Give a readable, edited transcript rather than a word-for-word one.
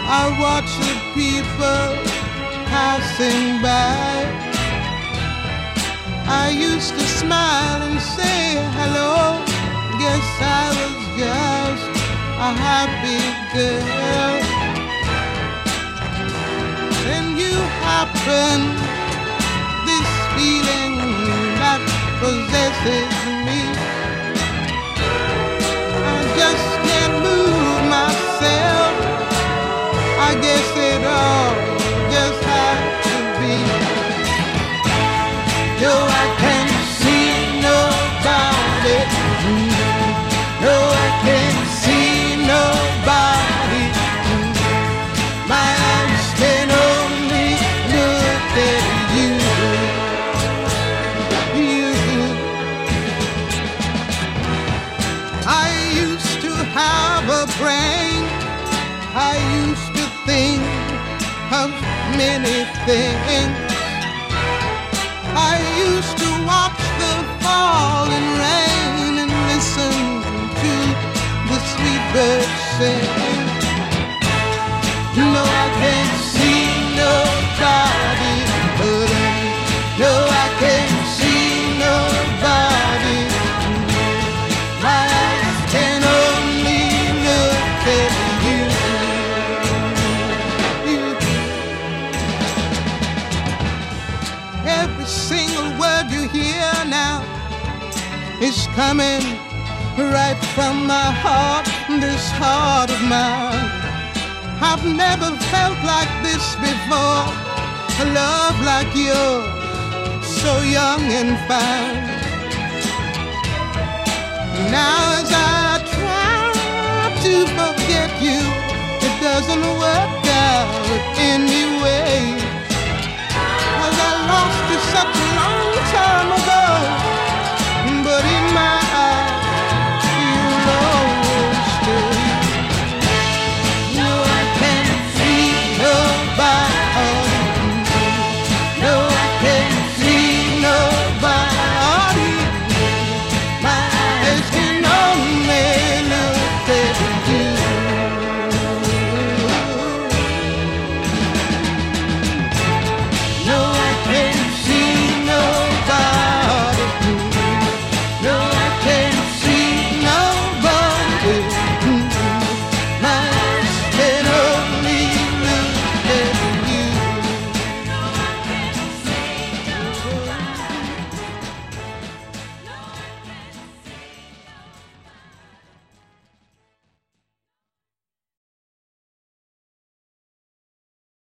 I watch the people passing by. I used to smile and say hello. Guess I was just a happy girl. Then you happen, this feeling that possesses me. I just can't move myself. I guess it all just had to be. No, I can't see nobody. No, I can't see nobody. My eyes can only look at you. I used to have a brain. I used to think of many things. I used to watch the falling rain and listen to the sweet birds sing. No, I can't see nobody but him. No, I can't see nobody. My eyes can only look at you. Every single word you hear now is coming right from my heart, this heart of mine. I've never felt like this before, a love like yours, so young and fine. Now as I try to forget you, it doesn't work.